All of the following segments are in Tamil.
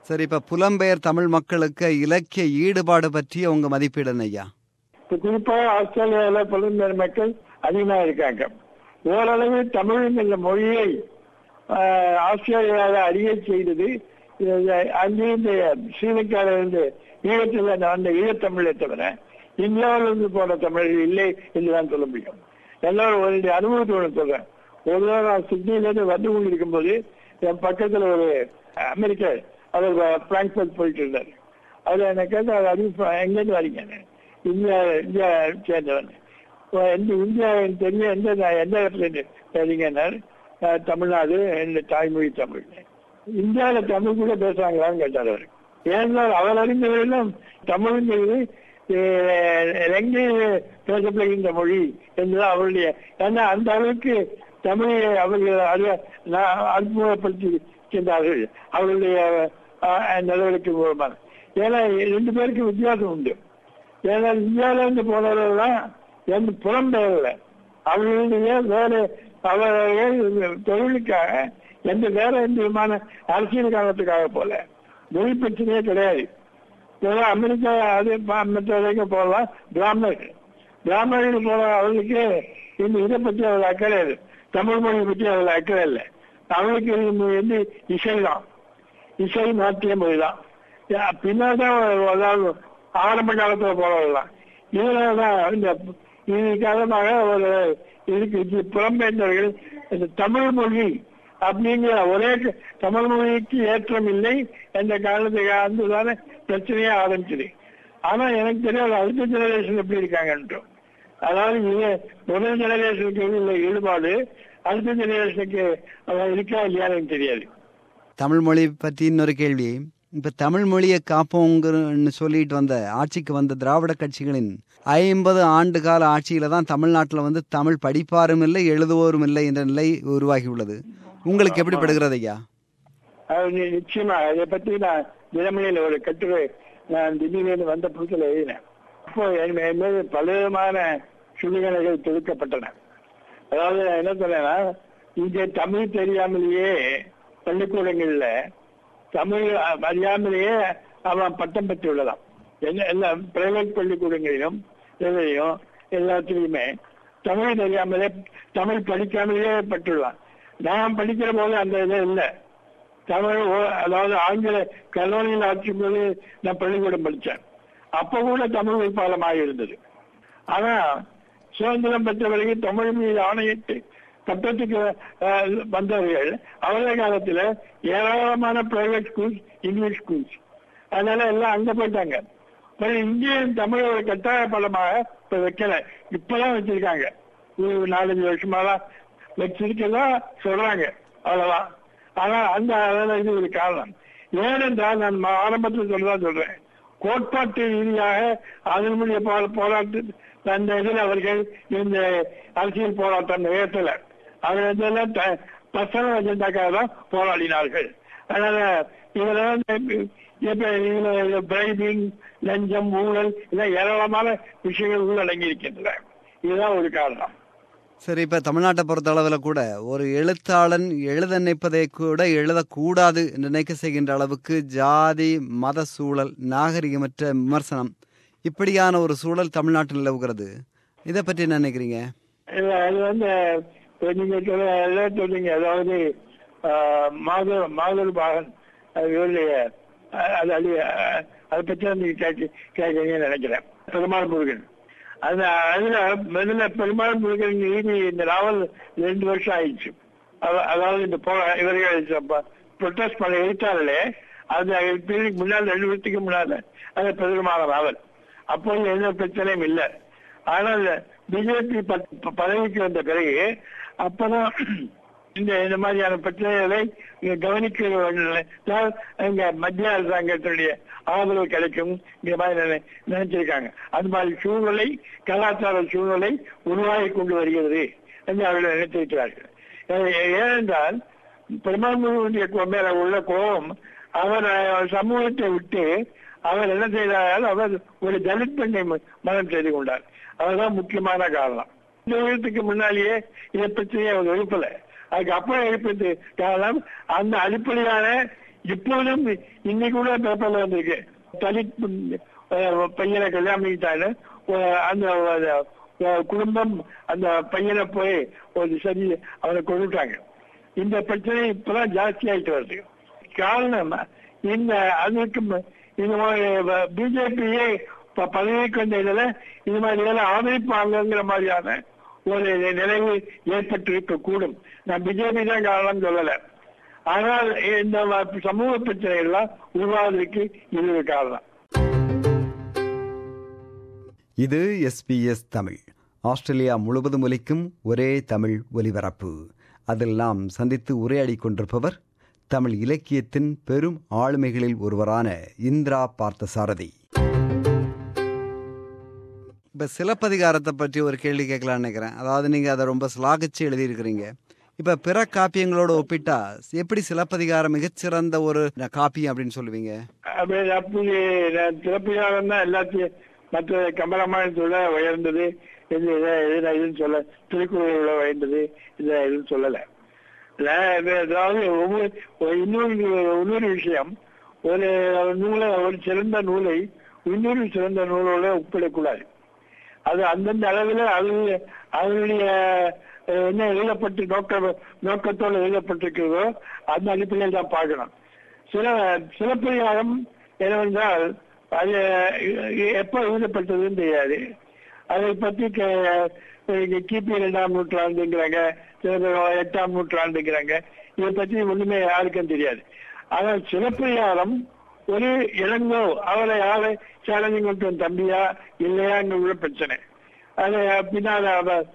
சரி, இப்ப புலம்பெயர் தமிழ் மக்களுக்கு இலக்கிய ஈடுபாடு பற்றிய உங்க மதிப்பீடு ஐயா? குறிப்பாக ஆஸ்திரேலியாவில் புலம்பெயர் மக்கள் அதிகமா இருக்காங்க. ஓரளவு தமிழ் என்ற மொழியை ஆஸ்திரேலியாவில் அறிய செய்தது அங்கிருந்து ஸ்ரீலங்காவிலிருந்து ஈழத்தில் அந்த ஈழத்தமிழை தவிர இந்தியாவிலிருந்து போன தமிழர்கள் இல்லை என்றுதான் சொல்ல முடியும். எல்லாரும் ஒரு அனுபவத்தோடு சொல்றேன். ஒரு நாள் நான் சிட்னியிலிருந்து வந்து கொண்டிருக்கும் போது என் பக்கத்துல ஒரு அமெரிக்க அவர் பிராங்க்பர்ட் போயிட்டு இருந்தார். அதுல என்ன கேட்டால் எங்கேருந்து வரீங்க? இந்தியா சேர்ந்தவன். இந்தியா தெரிஞ்ச எந்த இடத்துல இருந்து வரீங்கன்னா தமிழ்நாடு, எந்த தாய்மொழி தமிழ். இந்தியாவில் தமிழ் கூட பேசுறாங்களான்னு கேட்டார் அவர். ஏனென்றால் அவர் அறிந்தவர்களும் தமிழ்ங்கிறது எங்கே பேசப்படுகின்ற மொழி என்றுதான் அவருடைய, ஏன்னா அந்த அளவுக்கு தமிழை அவர்கள் அறிமுகப்படுத்தி சென்றார்கள் அவருடைய நடவடிக்கை மூலமாக. ஏன்னா 2 பேருக்கு வித்தியாசம் உண்டு. ஏன்னா இந்தியாவிலிருந்து போனவர்கள் தான் புலம்பெயர்ல அவர்களுடைய வேறு அவர்கள் தொழிலுக்காக வேற எந்த விதமான அரசியல் காரணத்துக்காக போல மொழி பிரச்சனையே கிடையாது. அமெரிக்கா அது மற்ற வரைக்கும் போகலாம். பிராமணர்கள் போல அவர்களுக்கு இந்த இதை பற்றி அவர்கள் அக்கறை இல்லை, தமிழ் மொழியை பற்றி அவர்கள் அக்கறை இல்லை. அவர்களுக்கு இசைதான், இசை நாட்டிய மொழி தான். பின்னால்தான் அதாவது ஆரம்ப காலத்துல போறவர்களாம். இதனாலதான் இது காரணமாக ஒரு இதுக்கு புலம்பெயர்ந்தவர்கள் இந்த தமிழ் மொழி அப்படிங்கிற ஒரே தமிழ் மொழிக்கு ஏற்றம் இல்லை என்ற காரணத்துக்கு அதுதானே பிரச்சனையே ஆரம்பிச்சது. ஆனா எனக்கு தெரியாது அடுத்த ஜெனரேஷன் எப்படி இருக்காங்கன்ட்டு. அதாவது முதல் ஜெனரேஷனுக்கு உள்ள ஈடுபாடு அடுத்த ஜெனரேஷனுக்கு இருக்கா இல்லையான்னு எனக்கு தெரியாது. தமிழ் மொழி பற்றி இன்னொரு கேள்வி. இப்ப தமிழ் மொழியை காப்போங்கன்னு சொல்லிட்டு வந்த ஆட்சிக்கு வந்த திராவிட கட்சிகளின் 50 ஆண்டு கால ஆட்சியில தான் தமிழ்நாட்டில் தமிழ் படிப்பாரும் இல்லை, எழுதுவோரும் இல்லை என்ற நிலை உருவாகி உள்ளது. உங்களுக்கு எப்படி படுகிறது ஐயா? நிச்சயமா அதை பத்தி நான் தினமணியில ஒரு கட்டுரை நான் திடீர்னு வந்த புதுசுல எழுதினேன். அப்போ என் மீது பலவிதமான சூழ்நிலைகள் தொடுக்கப்பட்டன. அதாவது நான் என்ன சொன்னேன்னா, இங்க தமிழ் தெரியாமலேயே பள்ளிக்கூடங்கள்ல தமிழ் அறியாமலேயே அவன் பட்டம் பெற்று உள்ளதாம். எல்லா பிரைவேட் பள்ளிக்கூடங்களிலும் எல்லாத்துலயுமே தமிழ் தெரியாமலே தமிழ் படிக்காமலேயே பெற்றுள்ளான். நான் படிக்கிற போது அந்த இது இல்லை. தமிழ் அதாவது ஆங்கில கல்லூரியில் ஆட்சி போது நான் பள்ளிக்கூடம் படித்தேன். அப்ப கூட தமிழ் பாடமாக இருந்தது. ஆனா சுதந்திரம் பெற்ற பிறகு தமிழ் மீது ஆணையிட்டு பட்டத்துக்கு வந்தவர்கள் அவரது காலத்துல ஏராளமான பிரைவேட் ஸ்கூல்ஸ், இங்கிலீஷ் ஸ்கூல்ஸ், அதனால எல்லாம் அங்க போயிட்டாங்க. இந்திய தமிழ் ஒரு கட்டாய பாடமாக இப்ப வைக்கல, இப்பதான் வச்சிருக்காங்க. 4-5 வருஷமாதான் வச்சிருக்கதான் சொல்றாங்க, அவ்வளவுதான். ஆனா அந்த இது ஒரு காரணம். ஏனென்றால் நான் ஆரம்பத்தில் சொல்லதான் சொல்றேன், கோட்பாட்டு ரீதியாக அதனுடைய போராட்ட அந்த இதில் அவர்கள் இந்த அரசியல் போராட்டம் நிகழ்த்தல. அதெல்லாம் பர்சனல் அஜெண்டாக்காக தான் போராடினார்கள். அதனால இதுல பிரைபிங், லஞ்சம், ஊழல் இதெல்லாம் ஏராளமான விஷயங்கள் உள்ளடங்கி இருக்கின்றன. இதுதான் ஒரு காரணம். சரி, இப்ப தமிழ்நாட்டை பொறுத்த அளவுல கூட ஒரு எழுத்தாளன் எழுத நினைப்பதை கூட எழுதக்கூடாது என்று நினைக்க செய்கின்ற அளவுக்கு ஜாதி, மத சூழல், நாகரிகமற்ற விமர்சனம், இப்படியான ஒரு சூழல் தமிழ்நாட்டில் நிலவுகிறது. இதை பற்றி என்ன நினைக்கிறீங்க? அது நீங்க சொன்னீங்க, அதாவது மாதூர் பாகன் அதை பற்றி நீங்க கேட்கறீங்கன்னு நினைக்கிறேன். பெருமாள் முருகன் அதுல முதல்ல பெருமாள் முருகன் நீதி இந்த நாவல் 2 வருஷம் ஆயிடுச்சு. அதாவது இந்த இவர்கள் ப்ரொட்டஸ்ட் பண்ண எழுத்தாளர்களே அது முன்னாள் 2 வருஷத்துக்கு முன்னால அது பெருமான நாவல். அப்போ எந்த பிரச்சனையும் இல்லை. ஆனால் பிஜேபி பதவிக்கு வந்த பிறகு அப்பதான் இந்த மாதிரியான பிரச்சனைகளை கவனிக்க மத்திய அரசாங்கத்தினுடைய ஆதரவு கிடைக்கும் மாதிரி நினைச்சிருக்காங்க. அது மாதிரி சூழ்நிலை, கலாச்சார சூழ்நிலை உருவாகி கொண்டு வருகிறது என்று அவர்கள் நினைத்திருக்கிறார்கள். ஏனென்றால் பெருமாள் மேல உள்ள கோபம் அவர் சமூகத்தை விட்டு அவர் என்ன செய்தால் அவர் ஒரு தலித் பெண்ணை மனம் செய்து கொண்டார். அதுதான் முக்கியமான காரணம். 2 வருஷத்துக்கு முன்னாலேயே இதை பிரச்சனையை அவர் எழுப்பல. அதுக்கு அப்புறம் எழுப்பது காரணம் அந்த அடிப்படையான இப்போதும் இன்னைக்கு கூட பேப்பர்ல வந்திருக்கு, தலித் பையனை கல்யாணம் பண்ணிட்டாரு, அந்த குடும்பம் அந்த பையனை போய் ஒரு சரி அவனை கொண்டுட்டாங்க. இந்த பிரச்சனை இப்பதான் ஜாஸ்தி ஆயிட்டு வருது. காரணம் இந்த அதுக்கு இந்த மாதிரி பிஜேபியே பதவிக்கு வந்த இதுல இது மாதிரி ஆதரிப்பாங்கிற மாதிரியான ஒரு நிலைவு ஏற்பட்டிருக்க கூடும். நான் பிஜேபி தான் காரணம் சொல்லல, ஆனால் இந்த சமூக பிரச்சனைகள்லாம் உருவாவதற்கு இது காரணம். இது SBS தமிழ். ஆஸ்திரேலியா முழுவதும் ஒலிக்கும் ஒரே தமிழ் ஒலிபரப்பு. அதில் நாம் சந்தித்து உரையாடி கொண்டிருப்பவர் தமிழ் இலக்கியத்தின் பெரும் ஆளுமைகளில் ஒருவரான இந்திரா பார்த்தசாரதி. இப்போ சிலப்பதிகாரத்தை பற்றி ஒரு கேள்வி கேட்கலான்னு நினைக்கிறேன். அதாவது நீங்கள் அதை ரொம்ப ஸ்லாகிச்சு எழுதியிருக்கிறீங்க. இப்போ பிற காப்பியங்களோட ஒப்பிட்டா எப்படி சிலப்பதிகாரம் மிகச்சிறந்த ஒரு காப்பியம் அப்படின்னு சொல்லுவீங்க? அப்படி சிலப்பதிகாரம் தான் எல்லாத்தையும் மற்ற கம்பராமாயணத்தோட உயர்ந்தது இதுன்னு சொல்ல, திருக்குறளோட உயர்ந்தது இதுன்னு சொல்லலை. அதாவது இன்னொரு விஷயம், ஒரு நூலை, ஒரு சிறந்த நூலை இன்னொரு சிறந்த நூலோட ஒப்பிடக்கூடாது. அது அந்தந்த அளவில் அவருடைய என்ன எழுதப்பட்டு நோக்கத்தோடு எழுதப்பட்டிருக்கிறதோ அந்த அடிப்படையில் தான் பார்க்கணும். சிலப்பதிகாரம் என்னவென்றால் அது எப்ப எழுதப்பட்டதுன்னு தெரியாது. அதை பற்றி கிபி 2ஆம் நூற்றாண்டுங்கிறாங்க, 8ஆம் நூற்றாண்டுங்கிறாங்க. இதை பற்றி ஒண்ணுமே யாருக்கும் தெரியாது. ஆனால் சிலப்பதிகாரம் ஒரு இளங்கோ அவரை யாரை சேலஞ்சிங் கொண்டு தம்பியா இல்லையான்னு உள்ள பிரச்சனை. அது பின்னால்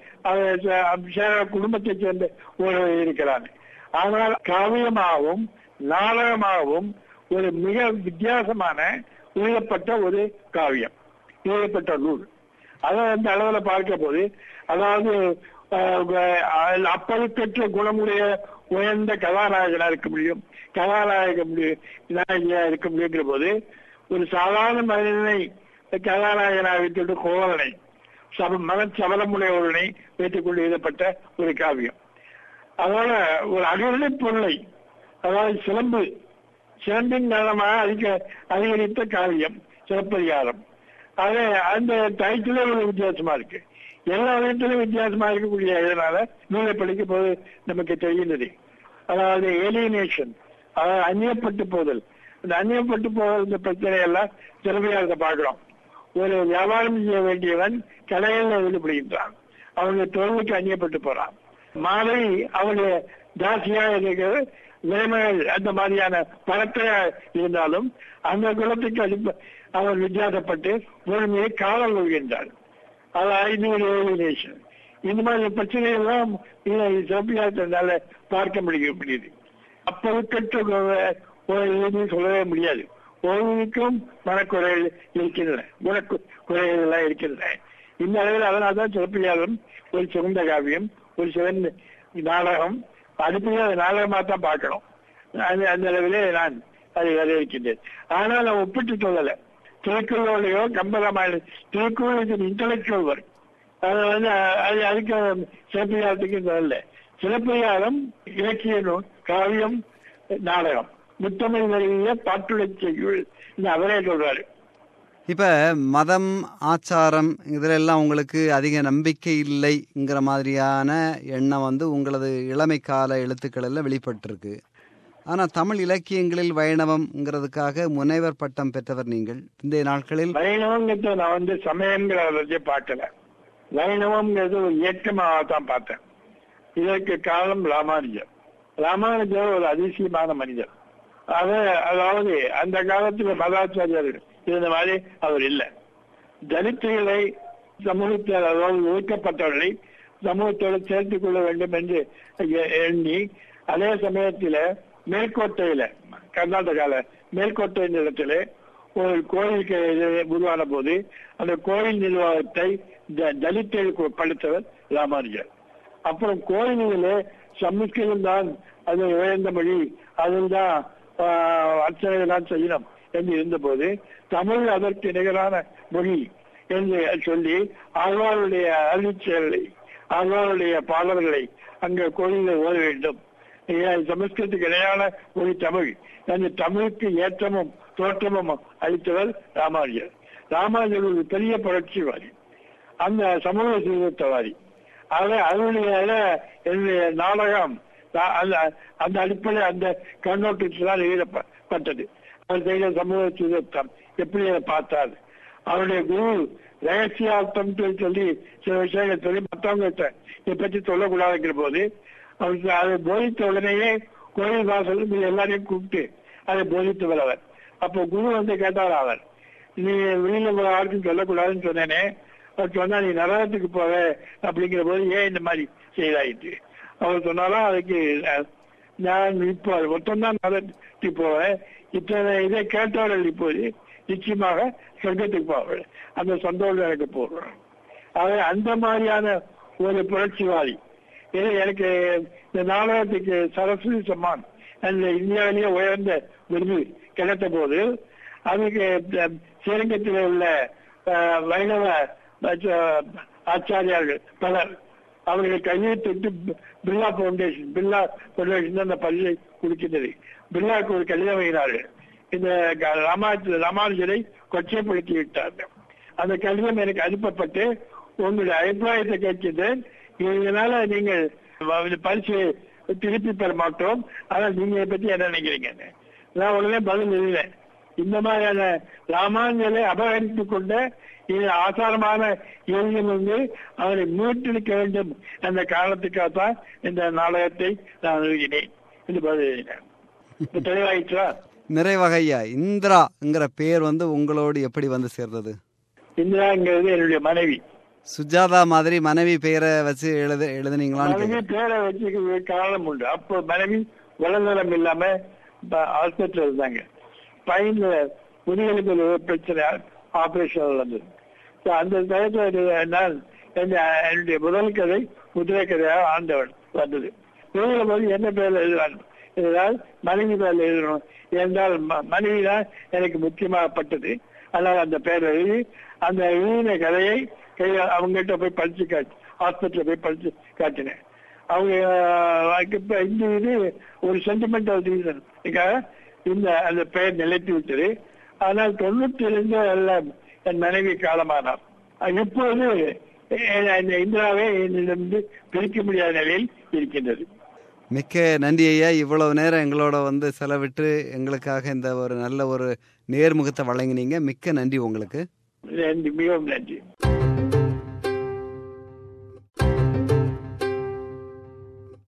குடும்பத்தை சேர்ந்த ஒரு இருக்கிறாங்க. ஆனால் காவியமாகவும் நாடகமாகவும் ஒரு மிக வித்தியாசமான எழுதப்பட்ட ஒரு காவியம், எழுதப்பட்ட நூல். அதை அந்த அளவில் பார்க்க போது, அதாவது அப்பழுக்கற்ற குணமுடைய உயர்ந்த கதாநாயகனா இருக்க முடியும், நாயகியா இருக்க முடியுங்கிற போது ஒரு சாதாரண மனிதனை கதாநாயகனாக வைத்துட்டு கோவலனை மனச்சபலமுடையவர்களை வைத்துக் கொண்டு எழுதப்பட்ட ஒரு காவியம். அதோட ஒரு அகநிலை பொருளை, அதாவது சிலம்பின் காரணமாக அதிகரித்த காவியம் சிலப்பதிகாரம். அது அந்த டைட்டிலே ஒரு வித்தியாசமா இருக்கு, எல்லா விதத்திலும் வித்தியாசமா இருக்கக்கூடிய இதனால நூலை படிக்க போது நமக்கு தெரிகின்றது. அதாவது ஏலியனேஷன், அதாவது அந்நியப்பட்டு போதல். இந்த அந்நியப்பட்டு போதல் இந்த பிரச்சனையெல்லாம் சிலப்பதிகாரத்தை பார்க்கிறோம். ஒரு வியாபாரம் செய்ய வேண்டியவன் கடையில் ஈடுபடுகின்றான், அவனுடைய தொழிலுக்கு அந்நியப்பட்டு போறான். மாலை அவனுடைய ஜாஸ்தியாக இருக்கிறது விலைமைகள் அந்த மாதிரியான பணத்தையா இருந்தாலும் அந்த குலத்துக்கு அவன் வித்தியாசப்பட்டு பொறுமையை காவல் கொள்கின்றான். அதாவது இந்த மாதிரி பிரச்சனைகள்லாம் சிலப்பதிகாரத்தினால பார்க்க முடியுது. அப்பழுக்கற்ற சொல்லவே முடியாது. ஒவ்வொருக்கும் மனக்குறைகள் இருக்கின்றன, குணக்குறைகள் எல்லாம் இருக்கின்றன. இந்த அளவில் அதனால்தான் சிலப்பதிகாரம் ஒரு சிறந்த காவியம், ஒரு சிறந்த நாடகம். அடுத்தது அது நாடகமாக தான் பார்க்கணும். அந்த அளவிலே நான் அதை வரவேற்கின்றேன். ஆனால் நான் ஒப்பிட்டு சொல்லலை. திருக்குறளையோ கம்பராமாயண திருக்குறள் இன்டலெக்சுவல் ஒர்க், அது அதுக்கு சிலப்பதிகாரத்துக்கு சொல்லல. சிலப்பதிகாரம் இலக்கிய நூல், காவியம், நாடகம், முத்தமிழ் வழியில பாட்டுடை செய்யுள் அவரே சொல்றாரு. இப்ப மதம், ஆச்சாரம் இதிலெல்லாம் உங்களுக்கு அதிக நம்பிக்கை இல்லைங்கிற மாதிரியான எண்ணம் உங்களது இளமை கால எழுத்துக்களில் வெளிப்பட்டிருக்கு. ஆனால் தமிழ் இலக்கியங்களில் வைணவம்ங்கிறதுக்காக முனைவர் பட்டம் பெற்றவர் நீங்கள். இந்த நாட்களில் வைணவங்கிறத நான் சமயங்கிறத பார்க்கல, வைணவம்ங்கிறது ஒரு இயக்கமாக தான் பார்த்தேன். இதற்கு காரணம் ராமானுஜர் ஒரு அதிசயமான மனிதர். அதாவது அந்த காலத்துல மதாச்சாரியர் இருந்த மாதிரி அவர் இல்லை. தலித்துகளை சமூகத்தில், அதாவது ஒதுக்கப்பட்டவர்களை சமூகத்தோடு சேர்த்துக் கொள்ள வேண்டும் என்று எண்ணி, அதே சமயத்தில் மேல்கோட்டையில, கர்நாடகால மேல்கோட்டை நிலத்தில ஒரு கோயிலுக்கு உருவான போது அந்த கோயில் நிர்வாகத்தை தலித்துகளுக்கு படுத்தவர் ராமானுஜர். அப்புறம் கோயில்களே சமஸ்கிருதம் தான் அது உயர்ந்த மொழி, அதில் தான் அர்ச்சனைகளால் செய்யணும் என்று இருந்தபோது தமிழ் அதற்கு நிகரான மொழி என்று சொல்லி ஆழ்வாருடைய அருளிச்செயல்களை, ஆழ்வாருடைய பாடல்களை அங்க கோயிலில் ஓத வேண்டும் சமஸ்கிருதத்துக்கு இணையான மொழி தமிழ். அந்த தமிழுக்கு ஏற்றமும் தோற்றமும் அளித்தவர் ராமானுஜர். ராமானுஜர் ஒரு பெரிய புரட்சிவாதி, அந்த சமூக சீர்திருத்தவாதி. என்னுடைய நாடகம் அந்த அடிப்படையில் அந்த கண்ணோட்டத்தில் எழுதப்பட்டது. அவர் செய்த சமூக சீர்திருத்தம் எப்படி அதை பார்த்தார். அவருடைய குரு ரகசியார்த்தம் சொல்லி சில விஷயங்கள் சொல்லி மற்றவங்க இதை பற்றி சொல்லக்கூடாதுங்கிற போது அவருக்கு அதை போதித்த உடனேயே கோயில் வாசல் எல்லாரையும் கூப்பிட்டு அதை போதித்து வரவர். அப்போ குரு கேட்டார், அவர் நீ வெளியில யாருக்கும் சொல்லக்கூடாதுன்னு சொன்னேனே, அவர் சொன்னா நீ நரகத்துக்கு போவ அப்படிங்கிற போது ஏன் இந்த மாதிரி செய்தாயிட்டு அவர் சொன்னாலும் அதுக்கு நான் இப்போ மொத்தம்தான் நரகத்துக்கு போவேன், இத்தனை இதை கேட்டவர்கள் இப்போது நிச்சயமாக சொர்க்கத்துக்கு போவார்கள், அந்த சந்தோஷம் எனக்கு போடுறோம். அந்த மாதிரியான ஒரு புரட்சிவாதி. எனக்கு இந்த நாடகத்துக்கு சரஸ்வதி சம்மான் அந்த இந்தியாவிலேயே உயர்ந்த விருது கிடைத்த போது அதுக்கு ஸ்ரீரங்கத்தில் உள்ள வைணவ ஆச்சாரியார்கள் பலர் அவர்கள் கையை தொட்டு பிர்லா பவுண்டேஷன் அந்த பள்ளியை கொடுக்கின்றது. பிர்லாவுக்கு ஒரு கடிதம் வைக்கிறார்கள், இந்த ராமானுஜரை கொச்சைப்படுத்தி விட்டார்கள். அந்த கடிதம் எனக்கு அனுப்பப்பட்டு உங்களுடைய அபிப்பிராயத்தை கேட்கின்றேன், இதனால நீங்கள் பரிசு திருப்பி பெற மாட்டோம், ஆனால் நீங்க இதை பத்தி என்ன நினைக்கிறீங்க? நான் உடனே பதில் எழுதினேன், இந்த மாதிரியான ராமானுஜரை அபகரித்துக் கொண்ட ஆசாரமான இளைஞர் அவரை மீட்டெடுக்க வேண்டும் என்ற காரணத்துக்காகத்தான் இந்த நாடகத்தை நான் எழுதினேன் என்று பதில் எழுதினேன். தெளிவாயிற்றா? நிறைவாக ஐயா, இந்திராங்கிற பெயர் உங்களோடு எப்படி சேர்ந்தது? இந்திராங்கிறது என்னுடைய மனைவி. சுஜாதா மாதிரி மனைவி பெயரை வச்சு எழுதுனீங்களான்னு? மனைவி பெயரை வச்சு காரணம் உண்டு. அப்போ மனைவி உடல்நலம் இல்லாம ஆஸ்பத்திரி இருந்தாங்க, பையன் முதுகெலும்பு பிரச்சனை ஆபரேஷன் வந்தது. அந்த டயத்தில் நான் என்னுடைய முதல் கதை முதிரை கதையாக ஆண்டவன் வந்தது. எழுதும் போது என்ன பேர்ல எழுதுவான் என்றால் மனைவி பேர்ல எழுதணும் என்றால் மனைவி தான் எனக்கு முக்கியமாகப்பட்டது. அதனால் அந்த பெயர் எழுதி அந்த எழுதின கதையை அவங்ககிட்ட போய் படிச்சு காட்டி ஹாஸ்பிட்டல போய் படிச்சு காட்டினேன். அவங்க இது ஒரு சென்டிமெண்டல் ரீசன் அந்த பெயர் நிலைத்து விட்டது. ஆனால் 97 என் மனைவி காலமானார். இப்போது இந்திராவை என்னிடமிருந்து பிரிக்க முடியாத நிலையில் இருக்கின்றது. மிக்க நன்றி ஐயா, இவ்வளவு நேரம் எங்களோட செலவிட்டு எங்களுக்காக இந்த ஒரு நல்ல ஒரு நேர்முகத்தை வழங்கினீங்க. மிக்க நன்றி உங்களுக்கு. மிகவும் நன்றி.